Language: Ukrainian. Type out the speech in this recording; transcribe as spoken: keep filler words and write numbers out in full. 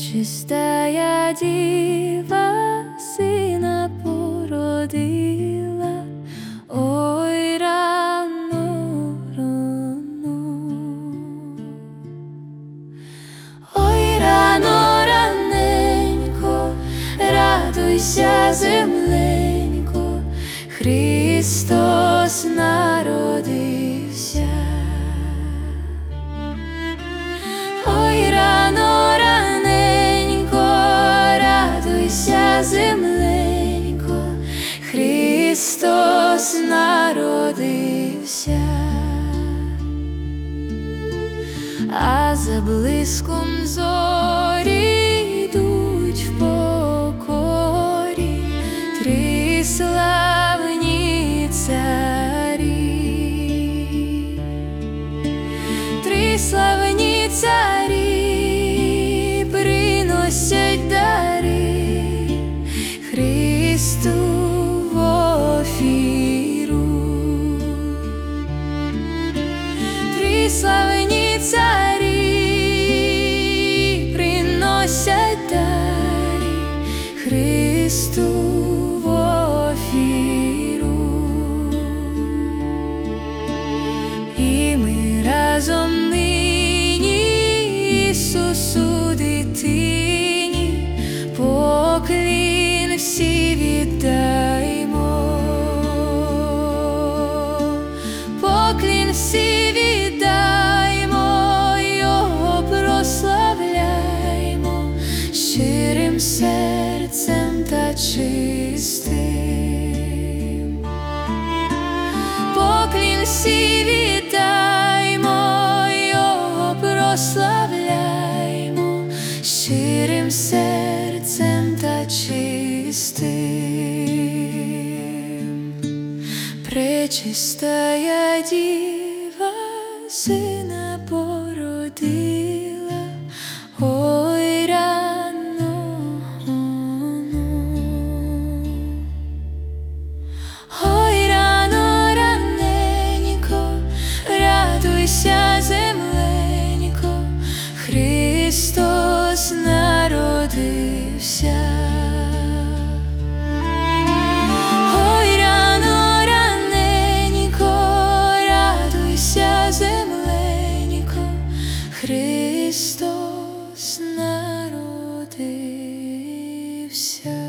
Пречистая Діва сина породила, ой, рано, рано, ой, рано, раненько, радуйся, земленько, Христос народився. Ой, рано, раненько, радуйся, земленько, Христос народився. А за блиском зорі йдуть в покорі три славні царі, три славні царі приносять дари Христу в офіру. Три славні царі приносять дари Христу в офіру. І ми разом нині Ісусу дитині поклін всі віддаймо, поклін всі віддаймо, Його прославляймо щирим серцем та чистим. Поклін всі віддаймо, Його прославляймо щирим серцем та чистим. Пречистая Діва сина породила, ой, рано, ой, рано, раненько, радуйся, земленько, Христос народився. Ой, рано, раненько, радуйся, земленько, Христос народився.